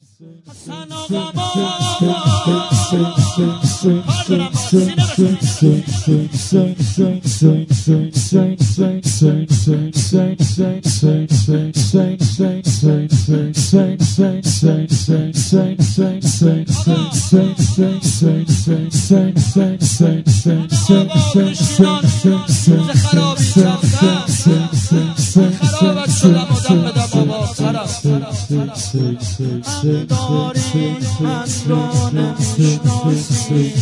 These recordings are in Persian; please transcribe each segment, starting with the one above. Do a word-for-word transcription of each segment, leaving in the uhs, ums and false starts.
حسن آقا بابا کار دارم سینه خرابی خرابت شدم و دم بدم بابا خراب هم داری من رو نمیشناسی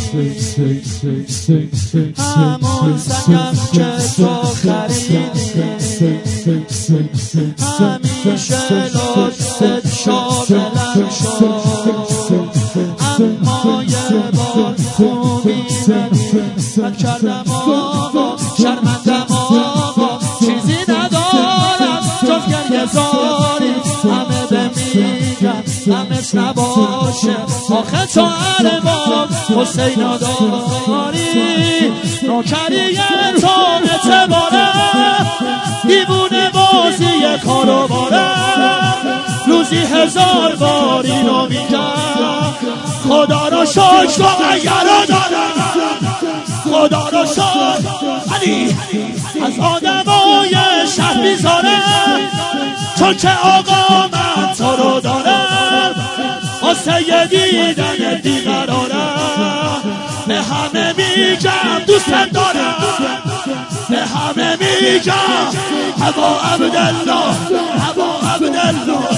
همون سگم که تو خریدی همیشه لطفت شاغلم شد اما یه بار خوبی من کردم آقا شرمندم آقا چیزی ندارم جز گریه زاری همه بمیگن همش نباشه آخه تو عربان حسینا داری نوکری تو اعتباره دیوونه بازی کاروباره روزی هزار بار اینو میگم خدا رو شکر کن اگر رو دارم خدا رو شکر علی از آدمای شهر میذاره چون که آقا من تو رو دارم واسه دیدن بیقرارم به همه میگم دوستم دارم به همه میگم هوا عبدالله هوا عبدالله